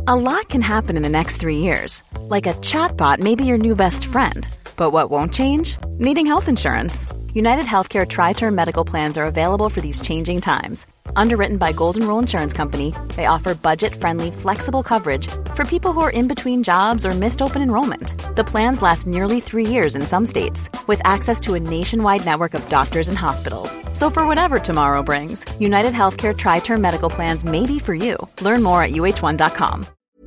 A lot can happen in the next 3 years. Like a chatbot may be your new best friend. But what won't change? Needing health insurance. United Healthcare Tri-Term Medical Plans are available for these changing times. Underwritten by Golden Rule Insurance Company, they offer budget-friendly, flexible coverage for people who are in between jobs or missed open enrollment. The plans last nearly 3 years in some states, with access to a nationwide network of doctors and hospitals. So for whatever tomorrow brings, United Healthcare Tri-Term Medical Plans may be for you. Learn more at uh1.com.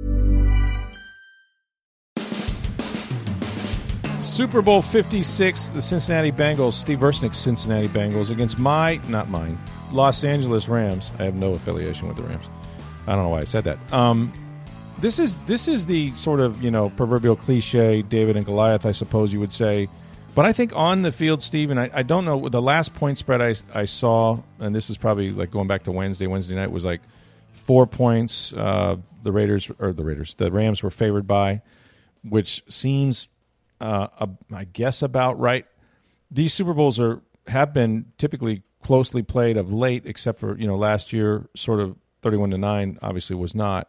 Super Bowl 56, the Cincinnati Bengals, Steve Versnick's Cincinnati Bengals against not mine, Los Angeles Rams. I have no affiliation with the Rams. I don't know why I said that. This is the sort of, proverbial cliche, David and Goliath, I suppose you would say. But I think on the field, Steve, and I don't know, the last point spread I saw, and this is probably like going back to Wednesday night, was like 4 points. The Rams were favored by, which seems... I guess about right. These Super Bowls have been typically closely played of late, except for last year, sort of 31-9. Obviously, was not.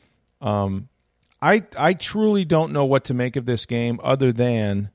I truly don't know what to make of this game, other than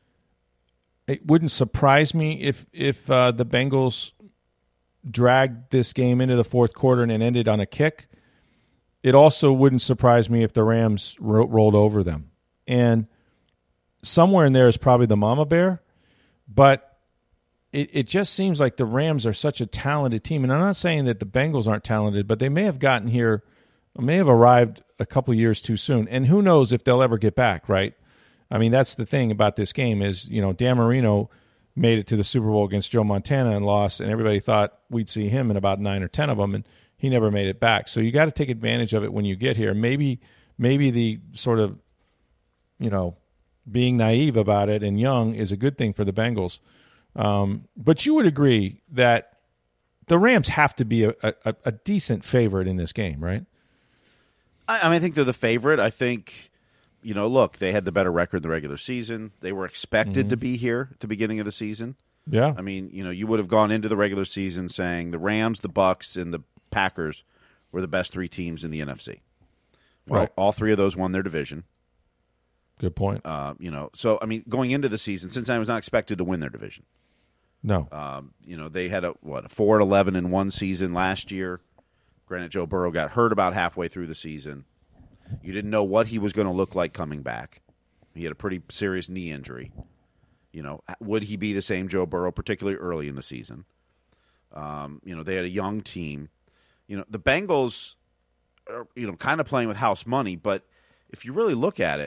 it wouldn't surprise me if the Bengals dragged this game into the fourth quarter and it ended on a kick. It also wouldn't surprise me if the Rams rolled over them. And somewhere in there is probably the mama bear, but it just seems like the Rams are such a talented team. And I'm not saying that the Bengals aren't talented, but they may have gotten here, may have arrived a couple years too soon. And who knows if they'll ever get back, right? I mean, that's the thing about this game is, Dan Marino made it to the Super Bowl against Joe Montana and lost, and everybody thought we'd see him in about 9 or 10 of them, and he never made it back. So you got to take advantage of it when you get here. Maybe the sort of, being naive about it and young is a good thing for the Bengals. But you would agree that the Rams have to be a decent favorite in this game, right? I think they're the favorite. I think, look, they had the better record in the regular season. They were expected to be here at the beginning of the season. Yeah. I mean, you would have gone into the regular season saying the Rams, the Bucs, and the Packers were the best three teams in the NFC. Well, right. All three of those won their division. Good point. So, I mean, going into the season, Cincinnati was not expected to win their division. No. They had a 4-11-1 season last year. Granted, Joe Burrow got hurt about halfway through the season. You didn't know what he was going to look like coming back. He had a pretty serious knee injury. Would he be the same Joe Burrow, particularly early in the season? They had a young team. The Bengals are, kind of playing with house money, but if you really look at it,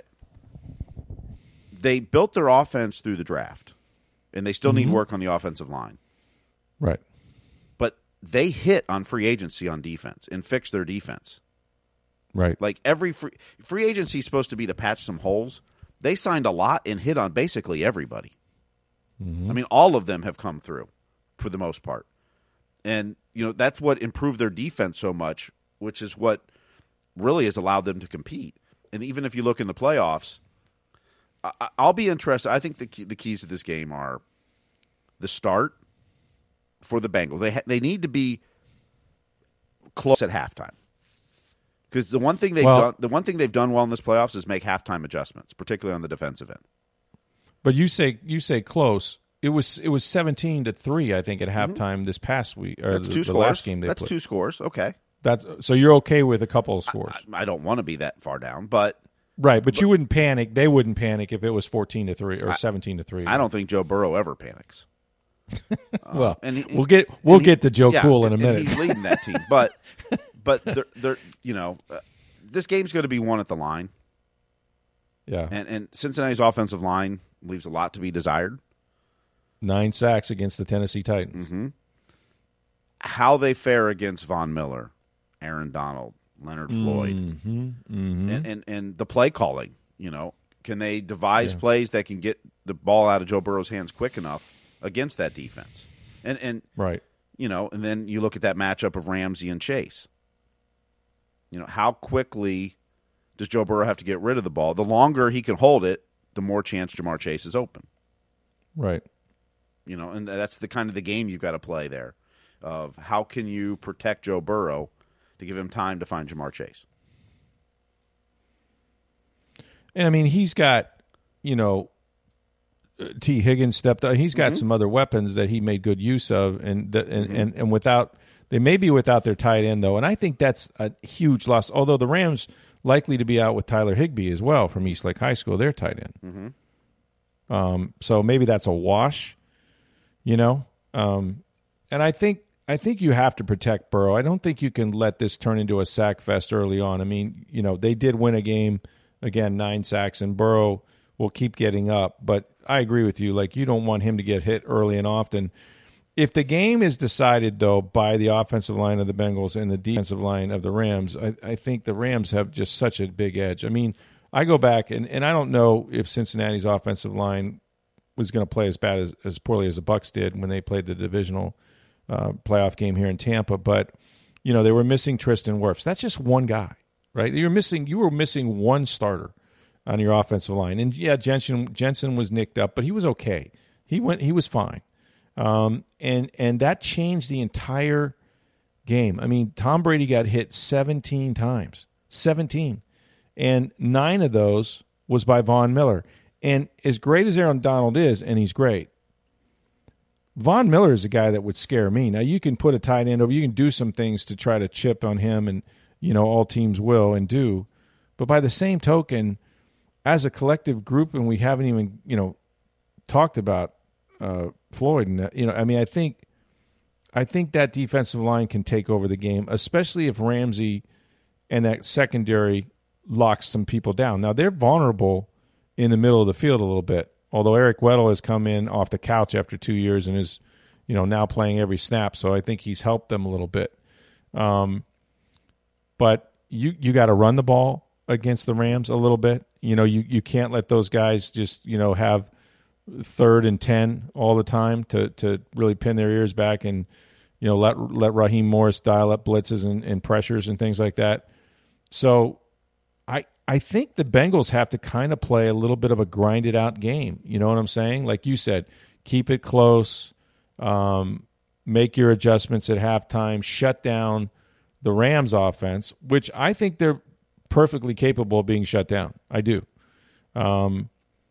they built their offense through the draft, and they still need work on the offensive line. Right. But they hit on free agency on defense and fixed their defense. Right. Like every free agency is supposed to be to patch some holes. They signed a lot and hit on basically everybody. I mean, all of them have come through for the most part. And, that's what improved their defense so much, which is what really has allowed them to compete. And even if you look in the playoffs, I'll be interested. I think the keys to this game are the start for the Bengals. They need to be close at halftime, because the one thing they've done well in this playoffs is make halftime adjustments, particularly on the defensive end. But you say close. It was 17-3, I think, at halftime this past week, or That's two the scores. last game they That's played. 2 scores. Okay. So you're okay with a couple of scores. I don't want to be that far down, but. Right, but you wouldn't panic. They wouldn't panic if it was 14-3 or 17-3. I don't think Joe Burrow ever panics. Well, we'll get to Joe Cool in a minute. And he's leading that team, but they're this game's going to be won at the line. Yeah, and Cincinnati's offensive line leaves a lot to be desired. 9 sacks against the Tennessee Titans. Mm-hmm. How they fare against Von Miller, Aaron Donald, Leonard Floyd, and the play calling. Can they devise plays that can get the ball out of Joe Burrow's hands quick enough against that defense? And right, and then you look at that matchup of Ramsey and Chase. How quickly does Joe Burrow have to get rid of the ball? The longer he can hold it, the more chance Jamar Chase is open. Right. And that's the kind of the game you've got to play there. Of how can you protect Joe Burrow to give him time to find Jamar Chase? And I mean, he's got, T. Higgins stepped up. He's got some other weapons that he made good use of, and without they may be without their tight end though, and I think that's a huge loss. Although the Rams likely to be out with Tyler Higbee as well from Eastlake High School, their tight end. So maybe that's a wash, and I think you have to protect Burrow. I don't think you can let this turn into a sack fest early on. I mean, they did win a game, again, 9 sacks, and Burrow will keep getting up. But I agree with you. Like, you don't want him to get hit early and often. If the game is decided, though, by the offensive line of the Bengals and the defensive line of the Rams, I think the Rams have just such a big edge. I mean, I go back, and I don't know if Cincinnati's offensive line was going to play as bad as poorly as the Bucs did when they played the divisional playoff game here in Tampa, but they were missing Tristan Wirfs. That's just one guy, right? You were missing one starter on your offensive line, and yeah, Jensen was nicked up, but he was okay. He was fine, and that changed the entire game. I mean, Tom Brady got hit 17 times, 17, and 9 of those was by Von Miller. And as great as Aaron Donald is, and he's great, Von Miller is a guy that would scare me. Now, you can put a tight end over. You can do some things to try to chip on him, and, all teams will and do. But by the same token, as a collective group, and we haven't even, talked about Floyd. And, I think that defensive line can take over the game, especially if Ramsey and that secondary locks some people down. Now, they're vulnerable in the middle of the field a little bit. Although Eric Weddle has come in off the couch after 2 years and is, now playing every snap, so I think he's helped them a little bit. But you got to run the ball against the Rams a little bit. You can't let those guys just have 3rd and 10 all the time to really pin their ears back and let Raheem Morris dial up blitzes and pressures and things like that. So I think the Bengals have to kind of play a little bit of a grinded-out game. You know what I'm saying? Like you said, keep it close, make your adjustments at halftime, shut down the Rams' offense, which I think they're perfectly capable of being shut down. I do. The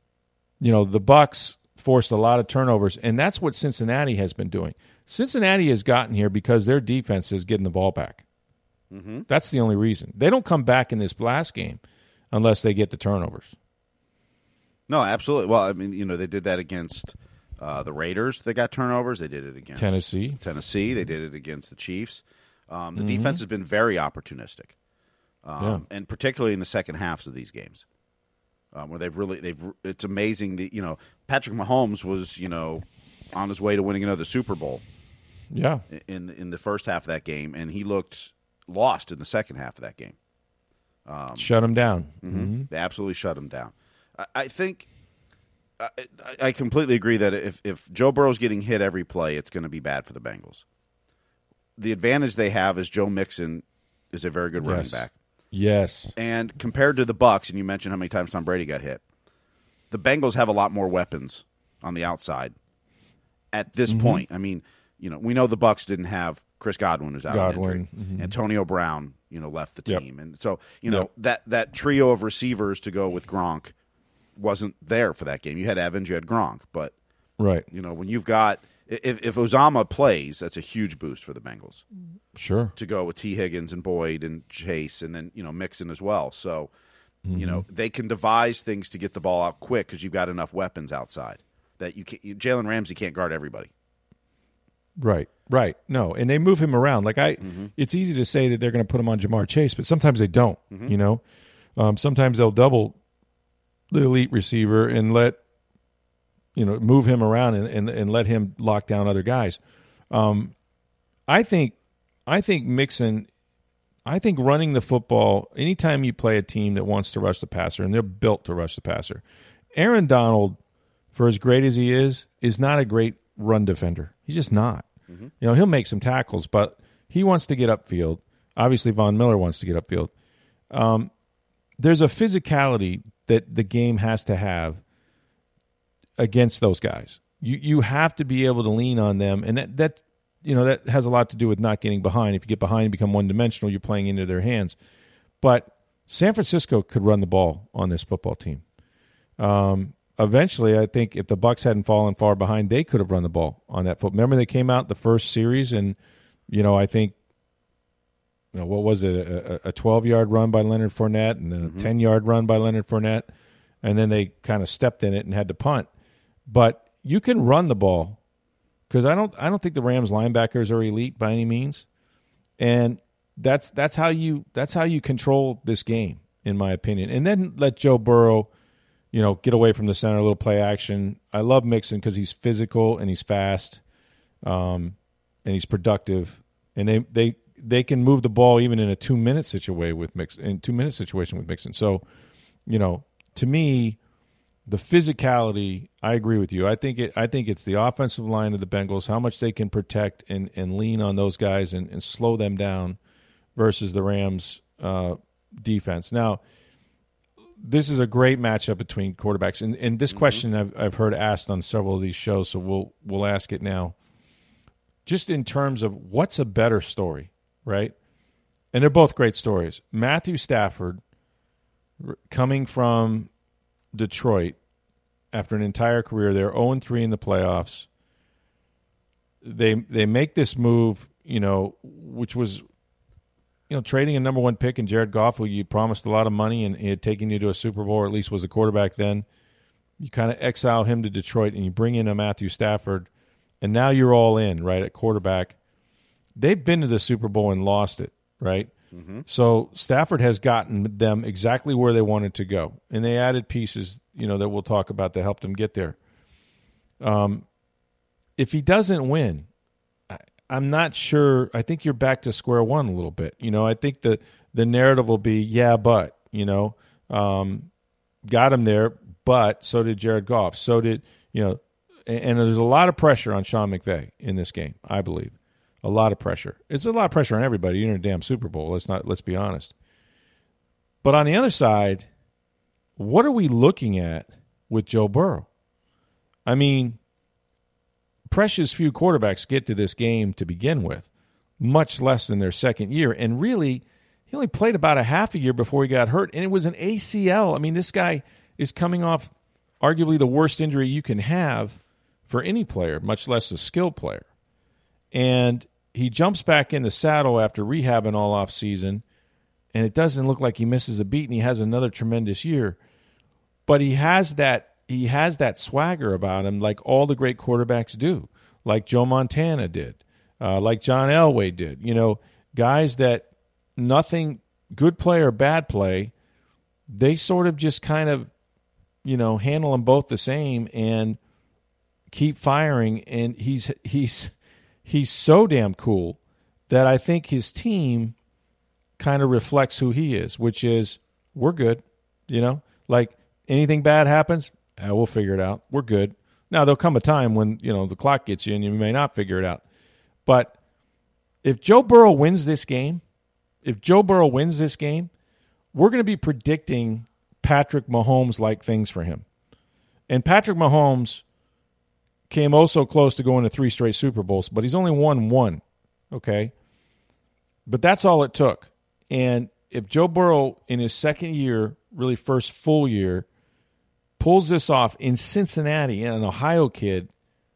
Bucs forced a lot of turnovers, and that's what Cincinnati has been doing. Cincinnati has gotten here because their defense is getting the ball back. That's the only reason. They don't come back in this last game unless they get the turnovers. No, absolutely. Well, I mean, they did that against the Raiders. They got turnovers. They did it against Tennessee. They did it against the Chiefs. The defense has been very opportunistic, and particularly in the second halves of these games, where it's amazing that, Patrick Mahomes was, on his way to winning another Super Bowl. Yeah. In the first half of that game, and he looked lost in the second half of that game. Shut him down. They absolutely shut him down. I think I completely agree that if Joe Burrow's getting hit every play, it's going to be bad for the Bengals. The advantage they have is Joe Mixon is a very good running back. Yes. And compared to the Bucs, and you mentioned how many times Tom Brady got hit, the Bengals have a lot more weapons on the outside at this point. I mean, we know the Bucs didn't have Chris Godwin, who's out on injury. Antonio Brown, left the team. And so, that trio of receivers to go with Gronk wasn't there for that game. You had Evans, you had Gronk. But, right. When you've got – if Uzomah plays, that's a huge boost for the Bengals. Sure. To go with T. Higgins and Boyd and Chase and then, Mixon as well. So, they can devise things to get the ball out quick because you've got enough weapons outside that Jalen Ramsey can't guard everybody. Right. No, and they move him around. Like it's easy to say that they're going to put him on Jamar Chase, but sometimes they don't. Sometimes they'll double the elite receiver and move him around and let him lock down other guys. I think Mixon. I think running the football. Anytime you play a team that wants to rush the passer, and they're built to rush the passer, Aaron Donald, for as great as he is not a great run defender. He's just not. He'll make some tackles, but he wants to get upfield. Obviously, Von Miller wants to get upfield. There's a physicality that the game has to have against those guys. You have to be able to lean on them, and that has a lot to do with not getting behind. If you get behind and become one-dimensional, you're playing into their hands. But San Francisco could run the ball on this football team. Eventually, I think if the Bucs hadn't fallen far behind, they could have run the ball on that football. Remember, they came out the first series, and I think what was it, a 12-yard run by Leonard Fournette, and then a 10-yard run by Leonard Fournette, and then they kind of stepped in it and had to punt. But you can run the ball because I don't think the Rams linebackers are elite by any means, and that's how you control this game, in my opinion. And then let Joe Burrow, get away from the center, a little play action. I love Mixon because he's physical and he's fast, and he's productive. And they can move the ball even in a 2-minute situation with Mixon. So, to me, the physicality, I agree with you. I think it's the offensive line of the Bengals, how much they can protect and lean on those guys and slow them down versus the Rams' defense. Now, this is a great matchup between quarterbacks, and this question I've heard asked on several of these shows, so we'll ask it now. Just in terms of what's a better story, right? And they're both great stories. Matthew Stafford coming from Detroit after an entire career, they're 0-3 in the playoffs. They make this move, which was trading a number one pick in Jared Goff, who you promised a lot of money and he had taken you to a Super Bowl, or at least was a quarterback then. You kind of exile him to Detroit and you bring in a Matthew Stafford, and now you're all in, right, at quarterback. They've been to the Super Bowl and lost it, right? Mm-hmm. So Stafford has gotten them exactly where they wanted to go, and they added pieces, that we'll talk about that helped them get there. If he doesn't win, I'm not sure. I think you're back to square one a little bit. I think the narrative will be, got him there, but so did Jared Goff. So did, and there's a lot of pressure on Sean McVay in this game, I believe. A lot of pressure. It's a lot of pressure on everybody. You're in a damn Super Bowl. Let's be honest. But on the other side, what are we looking at with Joe Burrow? I mean, precious few quarterbacks get to this game to begin with, much less than their second year. And really, he only played about a half a year before he got hurt, and it was an ACL. I mean, this guy is coming off arguably the worst injury you can have for any player, much less a skilled player. And he jumps back in the saddle after rehabbing all off season, and it doesn't look like he misses a beat, and he has another tremendous year. But he has that swagger about him, like all the great quarterbacks do, like Joe Montana did, like John Elway did. Guys that nothing, good play or bad play, they sort of just kind of, handle them both the same and keep firing. And he's so damn cool that I think his team kind of reflects who he is, which is, we're good, like anything bad happens, we'll figure it out. We're good. Now, there'll come a time when, the clock gets you and you may not figure it out. But if Joe Burrow wins this game, we're going to be predicting Patrick Mahomes-like things for him. And Patrick Mahomes came so close to going to 3 straight Super Bowls, but he's only won 1, okay? But that's all it took. And if Joe Burrow, in his second year, really first full year, pulls this off in Cincinnati, an Ohio kid,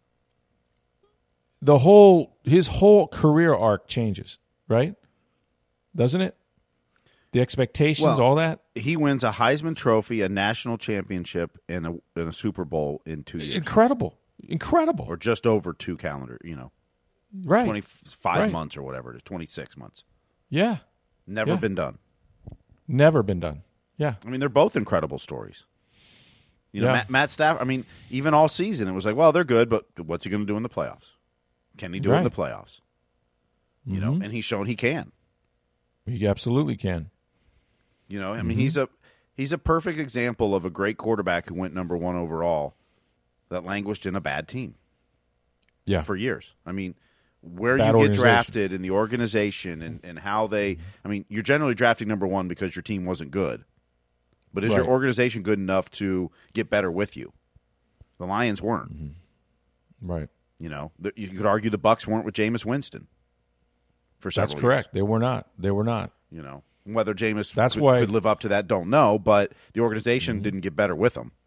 his whole career arc changes, right? Doesn't it? The expectations, all that. He wins a Heisman Trophy, a national championship, and a Super Bowl in 2 years. Incredible. Or just over 2 calendar, right? 25 months or whatever it is, 26 months. Yeah. Never been done. Never been done. Yeah. I mean, they're both incredible stories. Matt Stafford, I mean, even all season, it was like, well, they're good, but what's he going to do in the playoffs? Can he do it in the playoffs? And he's shown he can. He absolutely can. I mean, he's a perfect example of a great quarterback who went number 1 overall that languished in a bad team. Yeah. For years. I mean, where bad you get drafted in the organization and how they – I mean, you're generally drafting number 1 because your team wasn't good. But is your organization good enough to get better with you? The Lions weren't. Mm-hmm. Right. You could argue the Bucs weren't with Jameis Winston for several years. That's correct. They were not. Whether Jameis could live up to that, don't know. But the organization didn't get better with him.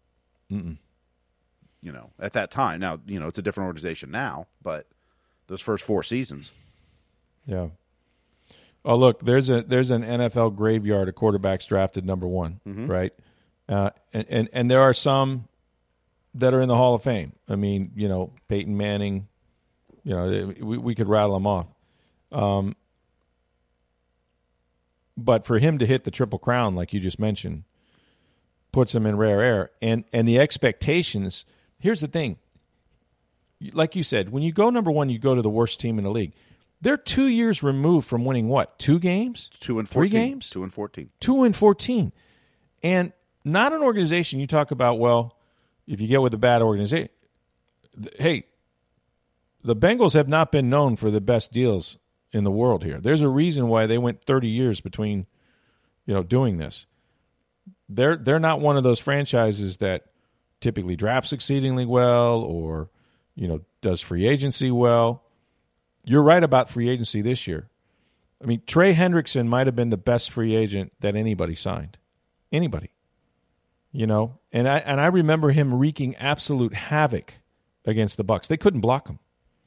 At that time. Now, it's a different organization now, but those first 4 seasons. Yeah. Oh, look, there's an NFL graveyard of quarterbacks drafted number 1, right? And there are some that are in the Hall of Fame. I mean, Peyton Manning, we could rattle them off. But for him to hit the Triple Crown, like you just mentioned, puts him in rare air. And the expectations, here's the thing. Like you said, when you go number 1, you go to the worst team in the league. They're 2 years removed from winning what? 2 games? 2 and 14. 3 games? 2 and 14. 2 and 14. And not an organization you talk about, well, if you get with a bad organization. Hey, the Bengals have not been known for the best deals in the world here. There's a reason why they went 30 years between, doing this. They're not one of those franchises that typically drafts exceedingly well or, does free agency well. You're right about free agency this year. I mean, Trey Hendrickson might have been the best free agent that anybody signed. Anybody. And I remember him wreaking absolute havoc against the Bucs. They couldn't block him.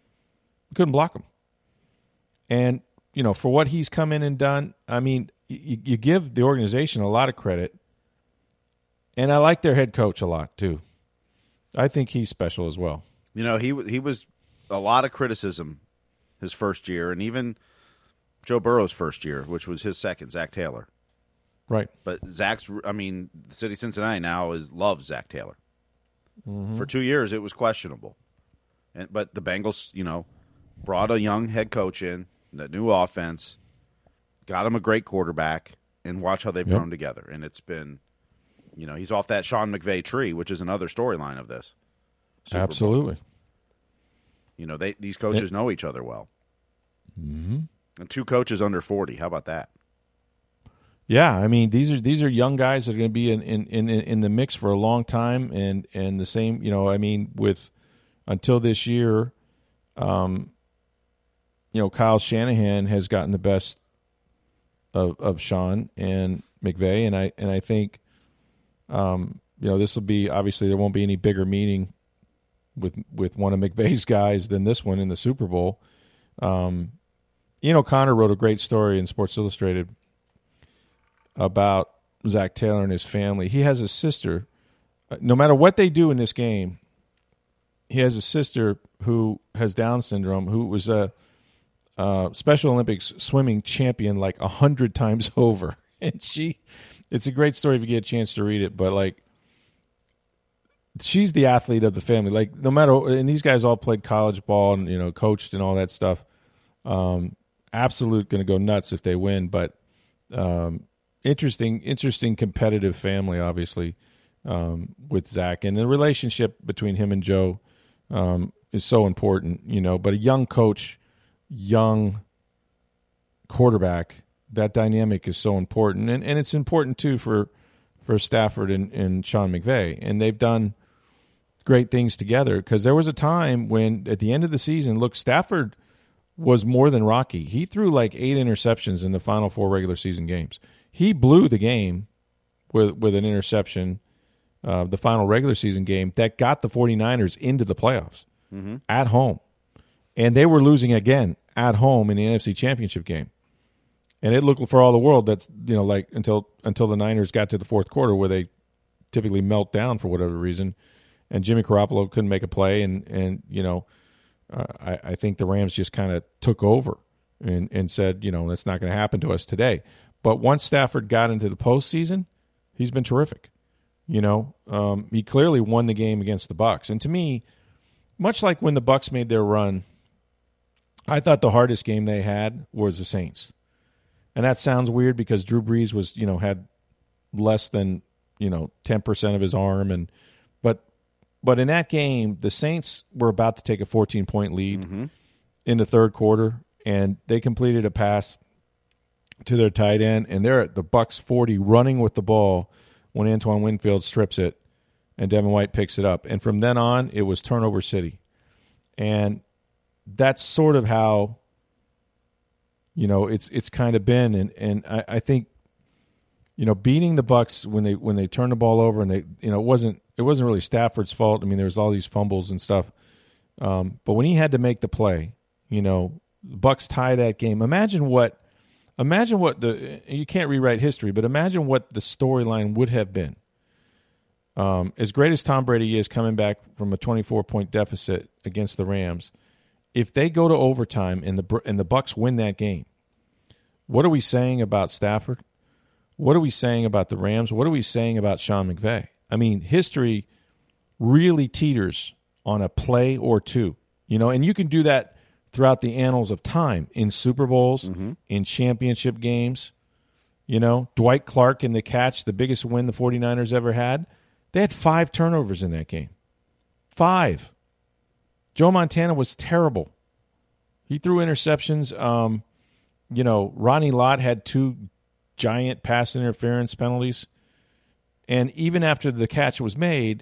And, for what he's come in and done, I mean, you give the organization a lot of credit. And I like their head coach a lot, too. I think he's special as well. He was a lot of criticism his first year, and even Joe Burrow's first year, which was his second, Zach Taylor. Right. But the city of Cincinnati now loves Zach Taylor. For 2 years, it was questionable. But the Bengals, brought a young head coach in, that new offense, got him a great quarterback, and watch how they've grown together. And it's been, he's off that Sean McVay tree, which is another storyline of this. Super Absolutely. Bowl. These coaches know each other well. Mm-hmm. And 2 coaches under 40. How about that? Yeah, I mean these are young guys that are going to be in the mix for a long time, and the same, with until this year, Kyle Shanahan has gotten the best of Sean and McVay, and I think this will be, obviously there won't be any bigger meeting with one of McVay's guys than this one in the Super Bowl. Ian O'Connor wrote a great story in Sports Illustrated about Zach Taylor and his family. He has a sister. No matter what they do in this game, he has a sister who has Down syndrome, who was a Special Olympics swimming champion like 100 times over. And it's a great story if you get a chance to read it, but she's the athlete of the family. No matter, and these guys all played college ball and, coached and all that stuff. Absolute going to go nuts if they win, but interesting competitive family, obviously, with Zach. And the relationship between him and Joe is so important, but a young coach, young quarterback, that dynamic is so important. And it's important, too, for Stafford and Sean McVay. And they've done great things together, because there was a time when, at the end of the season, look, Stafford was more than Rocky. He threw 8 interceptions in the final 4 regular season games. He blew the game with an interception, the final regular season game, that got the 49ers into the playoffs at home. And they were losing again at home in the NFC Championship game. And it looked for all the world that's, until the Niners got to the fourth quarter, where they typically melt down for whatever reason. And Jimmy Garoppolo couldn't make a play. And I think the Rams just kind of took over and said, that's not going to happen to us today. But once Stafford got into the postseason, he's been terrific. He clearly won the game against the Bucs. And to me, much like when the Bucs made their run, I thought the hardest game they had was the Saints. And that sounds weird because Drew Brees was, had less than, 10% of his arm. But in that game, the Saints were about to take a 14-point lead in the third quarter, and they completed a pass to their tight end, and they're at the Bucs 40 running with the ball when Antoine Winfield strips it and Devin White picks it up. And from then on, it was turnover city. And that's sort of how it's kind of been, and I think, beating the Bucs when they turned the ball over, and it wasn't really Stafford's fault. I mean, there was all these fumbles and stuff, but when he had to make the play, the Bucs tie that game. Imagine what you can't rewrite history, but imagine what the storyline would have been. As great as Tom Brady is coming back from a 24-point deficit against the Rams, if they go to overtime and the Bucs win that game, what are we saying about Stafford? What are we saying about the Rams? What are we saying about Sean McVay? I mean, history really teeters on a play or two, and you can do that throughout the annals of time in Super Bowls, in championship games. Dwight Clark in the catch, the biggest win the 49ers ever had. They had 5 turnovers in that game. 5. Joe Montana was terrible. He threw interceptions. Ronnie Lott had 2 giant pass interference penalties. And even after the catch was made,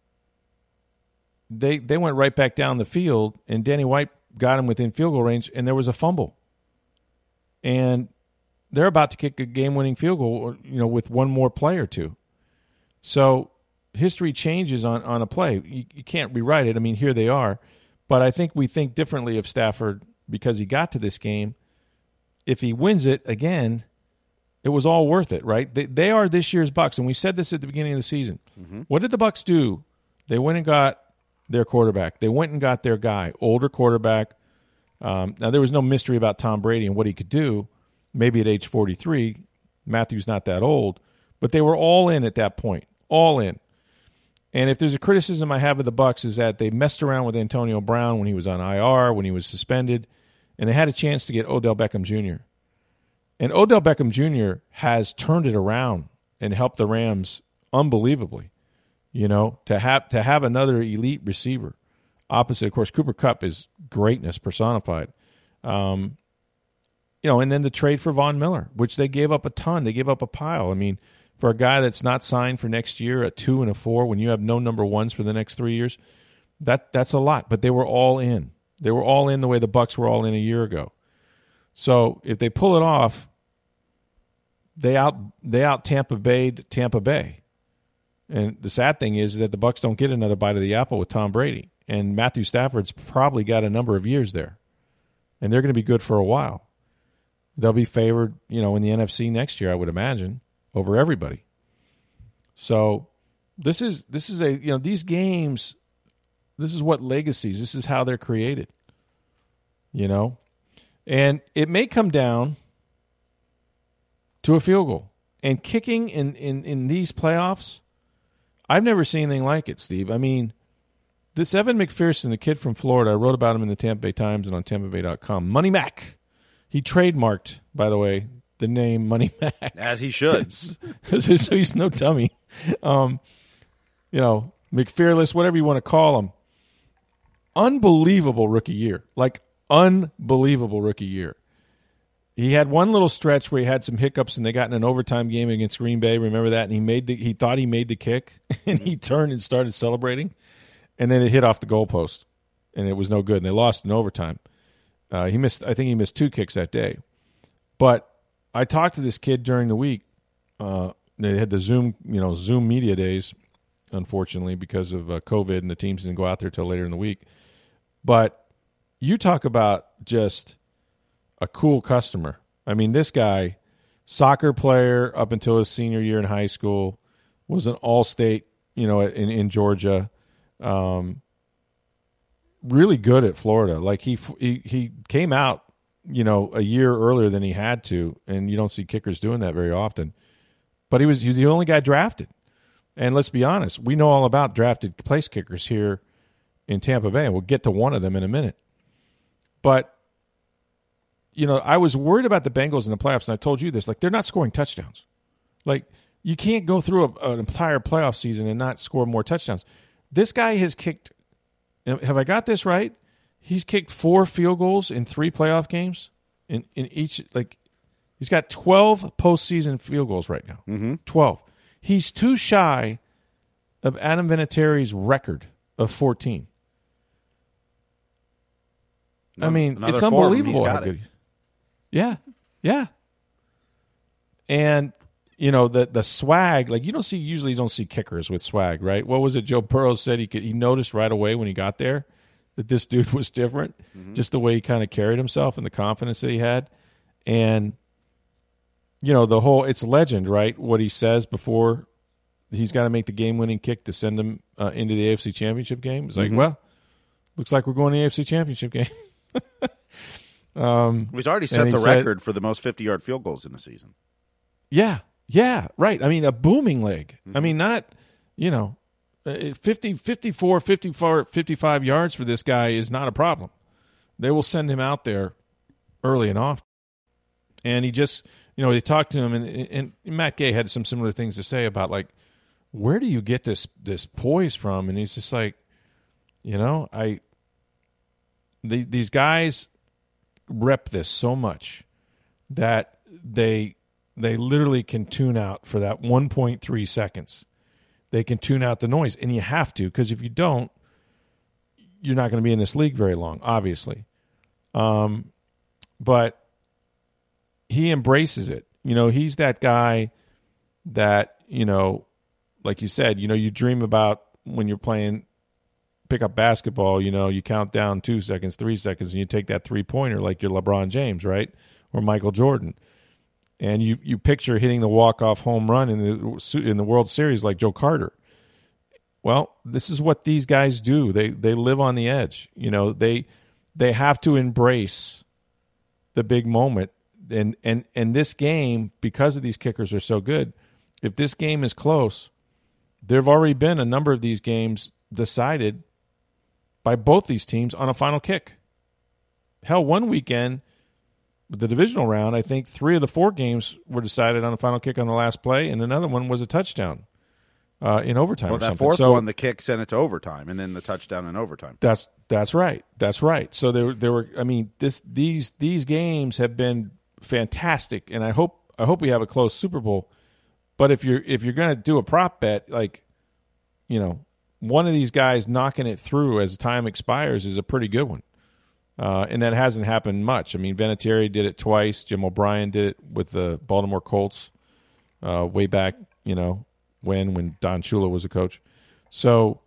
they went right back down the field, and Danny White got him within field goal range, and there was a fumble. And they're about to kick a game-winning field goal, with one more play or two. So history changes on a play. You can't rewrite it. I mean, here they are. But I think we think differently of Stafford because he got to this game. If he wins it again, it was all worth it, right? They are this year's Bucs, and we said this at the beginning of the season. What did the Bucs do? They went and got their quarterback. They went and got their guy, older quarterback. Now, there was no mystery about Tom Brady and what he could do, maybe at age 43. Matthew's not that old. But they were all in at that point, all in. And if there's a criticism I have of the Bucs is that they messed around with Antonio Brown when he was on IR, when he was suspended, and they had a chance to get Odell Beckham Jr. And Odell Beckham Jr. has turned it around and helped the Rams unbelievably. To have another elite receiver opposite, of course, Cooper Kupp is greatness personified. And then the trade for Von Miller, which they gave up a ton. They gave up a pile. I mean, for a guy that's not signed for next year, a 2 and a 4, when you have no number ones for the next 3 years, that's a lot. But they were all in. They were all in the way the Bucs were all in a year ago. So if they pull it off, they out Tampa Bay. And the sad thing is that the Bucs don't get another bite of the apple with Tom Brady. And Matthew Stafford's probably got a number of years there. And they're going to be good for a while. They'll be favored, in the NFC next year, I would imagine, over everybody. So this is these games, this is what legacies, this is how they're created. And it may come down to a field goal. And kicking in these playoffs, I've never seen anything like it, Steve. I mean, this Evan McPherson, the kid from Florida, I wrote about him in the Tampa Bay Times and on TampaBay.com. Money Mac. He trademarked, by the way, the name Money Mac. As he should. So he's no dummy. McFearless, whatever you want to call him. Unbelievable rookie year. Unbelievable rookie year. He had one little stretch where he had some hiccups, and they got in an overtime game against Green Bay. Remember that? And he thought he made the kick, and he turned and started celebrating, and then it hit off the goalpost, and it was no good, and they lost in overtime. I think he missed 2 kicks that day. But I talked to this kid during the week. They had the Zoom media days, unfortunately, because of COVID, and the teams didn't go out there till later in the week. But you talk about just a cool customer. I mean, this guy, soccer player up until his senior year in high school, was an all-state, in Georgia. Really good at Florida. He came out, a year earlier than he had to, and you don't see kickers doing that very often. But he was the only guy drafted. And let's be honest, we know all about drafted place kickers here in Tampa Bay, and we'll get to one of them in a minute. But I was worried about the Bengals in the playoffs, and I told you this. They're not scoring touchdowns. You can't go through an entire playoff season and not score more touchdowns. This guy has kicked, have I got this right? He's kicked 4 field goals in 3 playoff games. In each, he's got 12 postseason field goals right now. Mm-hmm. 12. He's too shy of Adam Vinatieri's record of 14. I mean, it's unbelievable how good. Yeah. And, the swag, like usually you don't see kickers with swag, right? What was it Joe Burrow said he noticed right away when he got there that this dude was different, just the way he kind of carried himself and the confidence that he had. And, it's legend, right? What he says before he's got to make the game-winning kick to send him into the AFC Championship game. It's like, well, looks like we're going to the AFC Championship game. He's already set the record for the most 50-yard field goals in the season. Yeah, right. I mean, a booming leg. I mean, not, 50, 54, 54, 55 yards for this guy is not a problem. They will send him out there early and often. And he just, they talked to him, and Matt Gay had some similar things to say about, like, where do you get this poise from? And he's just like, these guys rep this so much that they literally can tune out for that 1.3 seconds. They can tune out the noise, and you have to, because if you don't, you're not going to be in this league very long, obviously. But he embraces it. He's that guy that, like you said, you dream about when you're playing pickup basketball, you count down 2 seconds, 3 seconds, and you take that three-pointer like you're LeBron James, right? Or Michael Jordan. And you picture hitting the walk-off home run in the World Series like Joe Carter. Well, this is what these guys do. They live on the edge. They have to embrace the big moment. And this game, because of these kickers are so good, if this game is close, there have already been a number of these games decided by both these teams on a final kick. Hell, one weekend, the divisional round, I think 3 of the 4 games were decided on a final kick on the last play, and another one was a touchdown in overtime. Well, that fourth one, the kick sent it to overtime, and then the touchdown in overtime. That's right. So there were. I mean, these games have been fantastic, and I hope we have a close Super Bowl. But if you're going to do a prop bet, like, one of these guys knocking it through as time expires is a pretty good one. And that hasn't happened much. I mean, Vinatieri did it twice. Jim O'Brien did it with the Baltimore Colts way back, when Don Shula was a coach. So,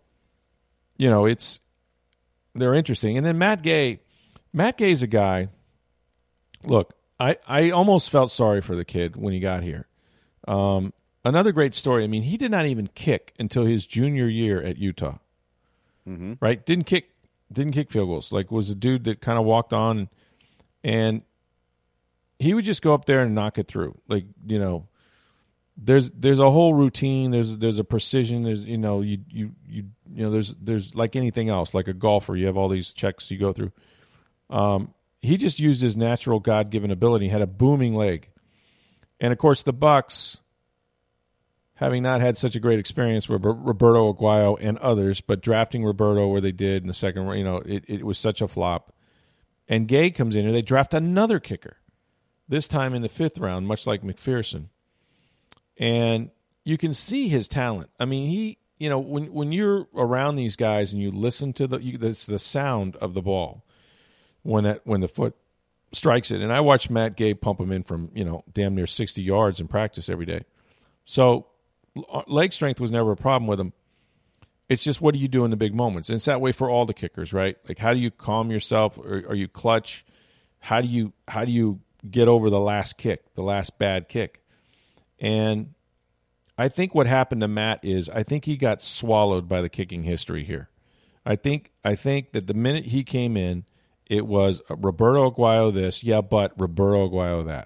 they're interesting. And then Matt Gay's a guy. Look, I almost felt sorry for the kid when he got here. Another great story. I mean, he did not even kick until his junior year at Utah. Mm-hmm. Right? Didn't kick field goals. Like, was a dude that kind of walked on, and he would just go up there and knock it through. Like, there's a whole routine. There's a precision. There's there's like anything else, like a golfer. You have all these checks you go through. He just used his natural God-given ability. He had a booming leg, and of course the Bucs, having not had such a great experience with Roberto Aguayo and others, but drafting Roberto where they did in the second round, it was such a flop. And Gay comes in here. They draft another kicker, this time in the 5th round, much like McPherson. And you can see his talent. I mean, he, when you're around these guys and you listen to the sound of the ball when the foot strikes it. And I watched Matt Gay pump him in from, damn near 60 yards in practice every day. So leg strength was never a problem with him. It's just, what do you do in the big moments? And it's that way for all the kickers, right? Like, how do you calm yourself? Or are you clutch? How do you get over the last kick, the last bad kick? And I think what happened to Matt is, I think he got swallowed by the kicking history here. I think that the minute he came in, it was Roberto Aguayo this, yeah, but Roberto Aguayo that,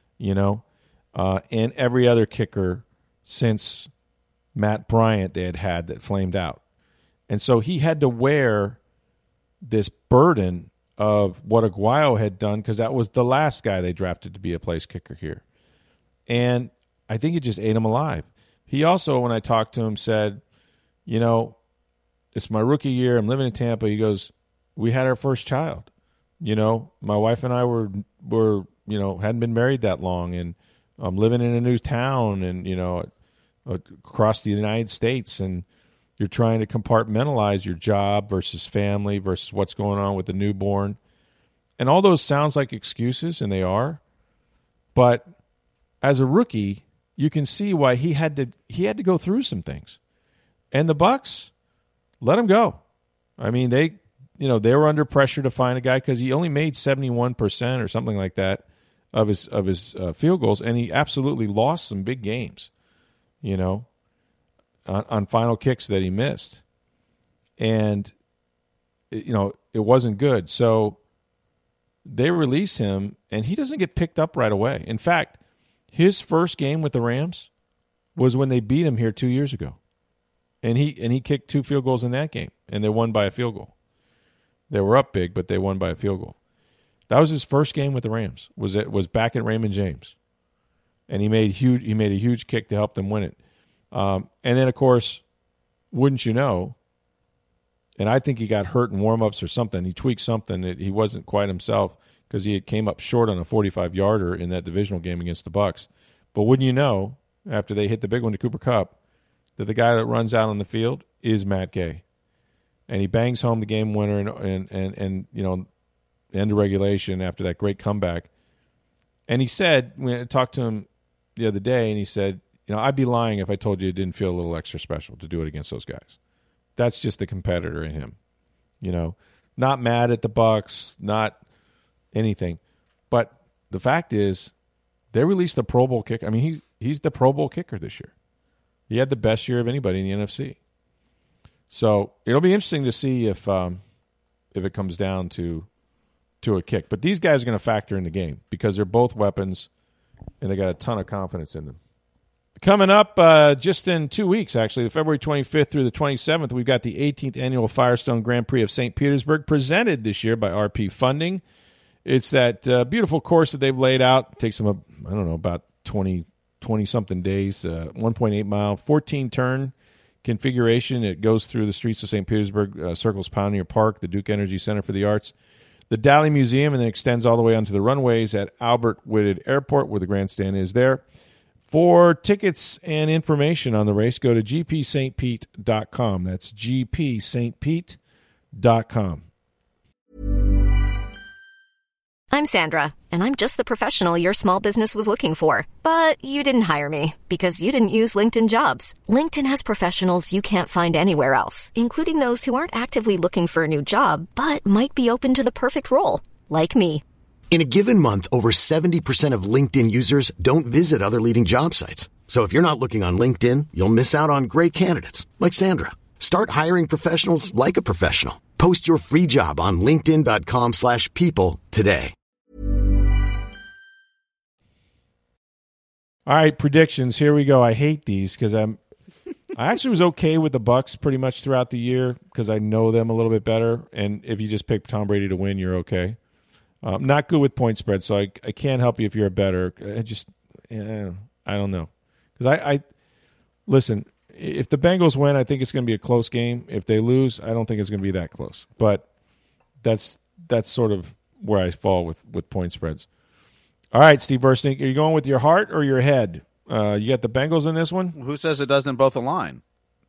and every other kicker since Matt Bryant they had that flamed out. And so he had to wear this burden of what Aguayo had done, because that was the last guy they drafted to be a place kicker here. And I think it just ate him alive. He also, when I talked to him, said, it's my rookie year. I'm living in Tampa. He goes, we had our first child. My wife and I were hadn't been married that long, and I'm living in a new town and, across the United States, and you're trying to compartmentalize your job versus family versus what's going on with the newborn. And all those sounds like excuses, and they are. But as a rookie, you can see why he had to go through some things. And the Bucs let him go. I mean, they were under pressure to find a guy because he only made 71% or something like that of his field goals, and he absolutely lost some big games, on final kicks that he missed. And it wasn't good. So they release him, and he doesn't get picked up right away. In fact, his first game with the Rams was when they beat him here 2 years ago. And he kicked 2 field goals in that game, and they won by a field goal. They were up big, but they won by a field goal. That was his first game with the Rams. Was back at Raymond James, and he made a huge kick to help them win it. And then, of course, wouldn't you know? And I think he got hurt in warm-ups or something. He tweaked something. He wasn't quite himself because he came up short on a 45-yarder in that divisional game against the Bucs. But wouldn't you know, after they hit the big one to Cooper Kupp, that the guy that runs out on the field is Matt Gay. And he bangs home the game winner and end of regulation after that great comeback. And he said, when I talked to him the other day, and he said, I'd be lying if I told you it didn't feel a little extra special to do it against those guys. That's just the competitor in him. Not mad at the Bucs, not anything. But the fact is, they released a Pro Bowl kicker. I mean, he's the Pro Bowl kicker this year. He had the best year of anybody in the NFC. So it'll be interesting to see if it comes down to a kick. But these guys are going to factor in the game because they're both weapons, and they got a ton of confidence in them. Coming up just in 2 weeks, actually, the February 25th through the 27th, we've got the 18th Annual Firestone Grand Prix of St. Petersburg, presented this year by RP Funding. It's that beautiful course that they've laid out. It takes them, about 20-something days, 1.8 mile, 14-turn configuration. It goes through the streets of St. Petersburg, circles Pioneer Park, the Duke Energy Center for the Arts, the Dali Museum, and then extends all the way onto the runways at Albert Whitted Airport, where the grandstand is there. For tickets and information on the race, go to gpstpete.com. That's gpstpete.com. I'm Sandra, and I'm just the professional your small business was looking for. But you didn't hire me because you didn't use LinkedIn Jobs. LinkedIn has professionals you can't find anywhere else, including those who aren't actively looking for a new job, but might be open to the perfect role, like me. In a given month, over 70% of LinkedIn users don't visit other leading job sites. So if you're not looking on LinkedIn, you'll miss out on great candidates like Sandra. Start hiring professionals like a professional. Post your free job on linkedin.com/people today. All right, predictions. Here we go. I hate these because I actually was okay with the Bucs pretty much throughout the year because I know them a little bit better. And if you just pick Tom Brady to win, you're okay. Not good with point spread, so I can't help you if you're a bettor. I don't know. Because I listen, if the Bengals win, I think it's going to be a close game. If they lose, I don't think it's going to be that close. But that's sort of where I fall with point spreads. All right, Steve Burstink, are you going with your heart or your head? You got the Bengals in this one? Who says it doesn't both align?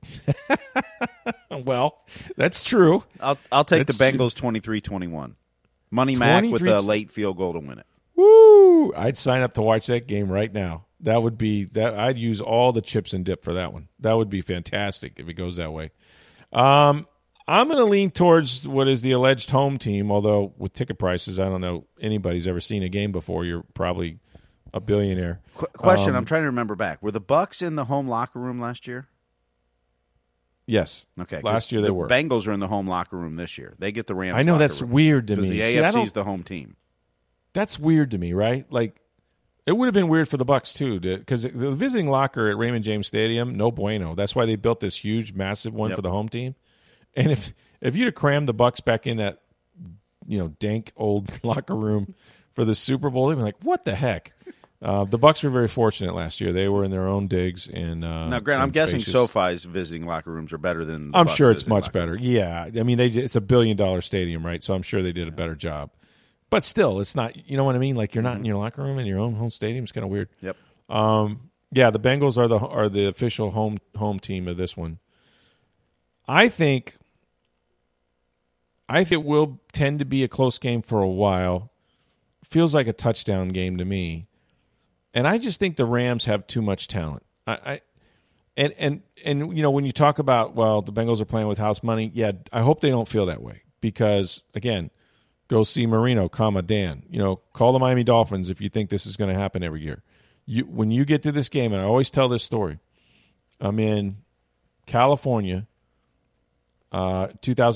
Well, that's true. I'll take the Bengals 23-21. Money Mac with a late field goal to win it. Woo! I'd sign up to watch that game right now. That would be that. I'd use all the chips and dip for that one. That would be fantastic if it goes that way. I'm going to lean towards what is the alleged home team, although with ticket prices, I don't know anybody's ever seen a game before. You're probably a billionaire. Question, I'm trying to remember back. Were the Bucs in the home locker room last year? Yes. Okay. Last year they were. The Bengals are in the home locker room this year. They get the Rams. I know that's weird to me. Because the AFC is the home team. That's weird to me, right? Like, it would have been weird for the Bucs too, because the visiting locker at Raymond James Stadium, no bueno. That's why they built this huge, massive one for the home team. And if you'd have crammed the Bucs back in that, dank old locker room for the Super Bowl, they'd be like, "What the heck?" The Bucs were very fortunate last year. They were in their own digs. And now, Grant, I'm guessing SoFi's visiting locker rooms are better than the I'm Bucs sure it's much better. Yeah. I mean, it's a $1 billion stadium, right? So I'm sure they did a better job. But still, it's not, you know what I mean? Like, you're not in your locker room in your own home stadium. It's kind of weird. Yep. Yeah, the Bengals are the official home team of this one. I think I think it will tend to be a close game for a while. Feels like a touchdown game to me. And I just think the Rams have too much talent. And you know, when you talk about, well, the Bengals are playing with house money, yeah, I hope they don't feel that way. Because, again, go see Marino, Dan. You know, call the Miami Dolphins if you think this is going to happen every year. When you get to this game, and I always tell this story, I'm in California, January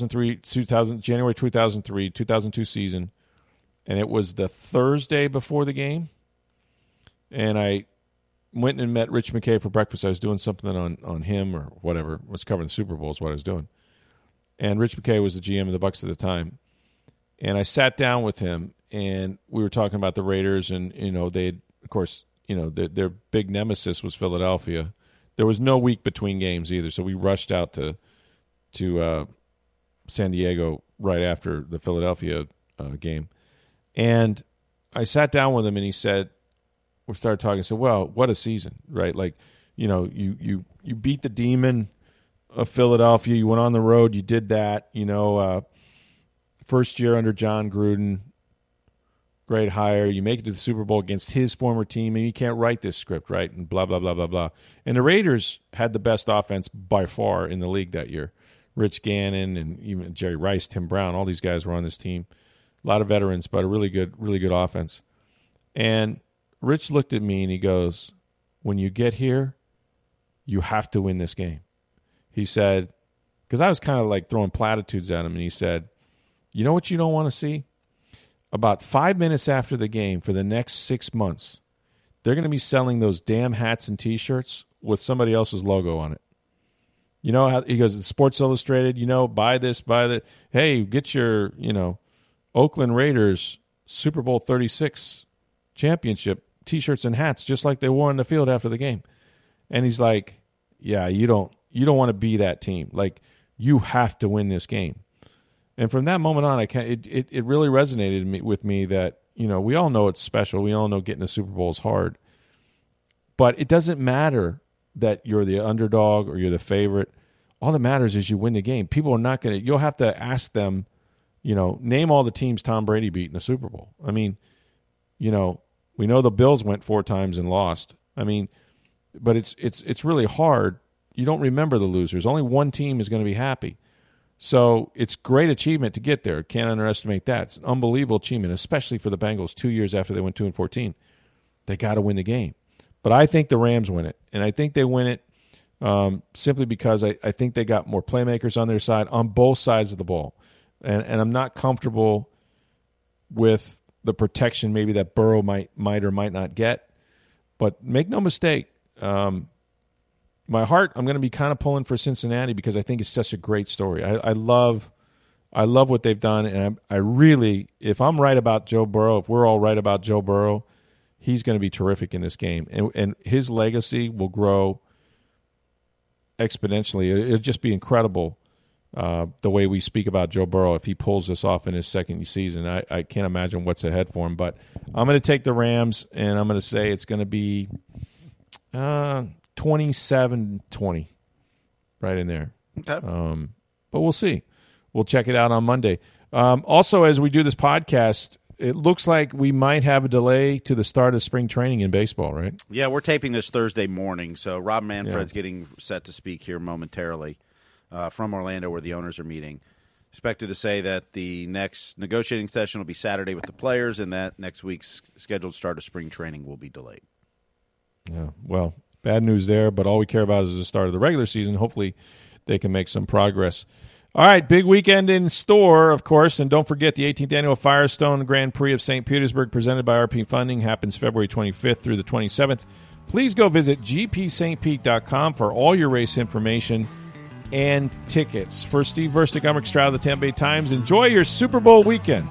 2003, 2002 season, and it was the Thursday before the game, and I went and met Rich McKay for breakfast. I was doing something on him or whatever. I was covering the Super Bowl is what I was doing. And Rich McKay was the GM of the Bucs at the time. And I sat down with him, and we were talking about the Raiders, and, you know, they had, of course, you know, their big nemesis was Philadelphia. There was no week between games either, so we rushed out to San Diego right after the Philadelphia game. And I sat down with him, and he said, we started talking, I said, well, what a season, right? Like, you know, you beat the demon of Philadelphia. You went on the road. You did that, you know, first year under John Gruden, great hire. You make it to the Super Bowl against his former team, and you can't write this script, right? And blah, blah, blah, blah, blah. And the Raiders had the best offense by far in the league that year. Rich Gannon and even Jerry Rice, Tim Brown, all these guys were on this team. A lot of veterans, but a really good offense. And Rich looked at me and he goes, when you get here, you have to win this game. He said, because I was kind of like throwing platitudes at him, and he said, you know what you don't want to see? About 5 minutes after the game, for the next 6 months, they're going to be selling those damn hats and T-shirts with somebody else's logo on it. You know how he goes, Sports Illustrated, you know, buy this, buy that. Hey, get your, you know, Oakland Raiders Super Bowl 36 championship T-shirts and hats, just like they wore on the field after the game. And he's like, yeah, you don't want to be that team. Like, you have to win this game. And from that moment on, it really resonated with me that, you know, we all know it's special. We all know getting a Super Bowl is hard. But it doesn't matter that you're the underdog or you're the favorite. All that matters is you win the game. People are not going to – you'll have to ask them, you know, name all the teams Tom Brady beat in the Super Bowl. I mean, you know, we know the Bills went 4 times and lost. I mean, but it's really hard. You don't remember the losers. Only one team is going to be happy. So it's great achievement to get there. Can't underestimate that. It's an unbelievable achievement, especially for the Bengals 2 years after they went 2-14. They got to win the game. But I think the Rams win it, and I think they win it simply because I think they got more playmakers on their side on both sides of the ball. And I'm not comfortable with the protection maybe that Burrow might or might not get. But make no mistake, my heart, I'm going to be kind of pulling for Cincinnati because I think it's such a great story. I love what they've done, and I really, if I'm right about Joe Burrow, if we're all right about Joe Burrow, he's going to be terrific in this game, and his legacy will grow exponentially. It'll just be incredible the way we speak about Joe Burrow if he pulls this off in his second season. I can't imagine what's ahead for him, but I'm going to take the Rams, and I'm going to say it's going to be 27-20, right in there. Okay. But we'll see. We'll check it out on Monday. Also, as we do this podcast, it looks like we might have a delay to the start of spring training in baseball, right? Yeah, we're taping this Thursday morning, so Rob Manfred's getting set to speak here momentarily from Orlando where the owners are meeting. Expected to say that the next negotiating session will be Saturday with the players, and that next week's scheduled start of spring training will be delayed. Yeah, well, bad news there, but all we care about is the start of the regular season. Hopefully they can make some progress. All right, big weekend in store, of course, and don't forget the 18th Annual Firestone Grand Prix of St. Petersburg presented by RP Funding happens February 25th through the 27th. Please go visit gpstpete.com for all your race information and tickets. For Steve Versnick, I'm Rick Stroud of the Tampa Bay Times. Enjoy your Super Bowl weekend.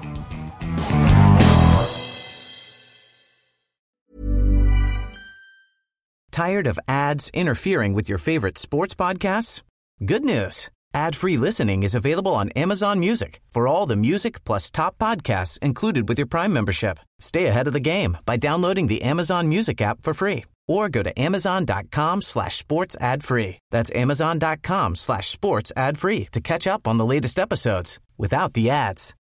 Tired of ads interfering with your favorite sports podcasts? Good news. Ad-free listening is available on Amazon Music for all the music plus top podcasts included with your Prime membership. Stay ahead of the game by downloading the Amazon Music app for free or go to amazon.com/sports ad free. That's amazon.com/sports ad free to catch up on the latest episodes without the ads.